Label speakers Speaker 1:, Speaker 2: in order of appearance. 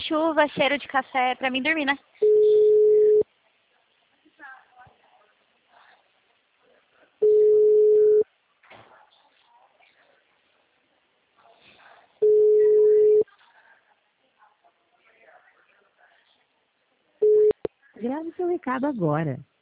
Speaker 1: chuva, cheiro de café, pra mim dormir, né?
Speaker 2: Grave seu recado agora.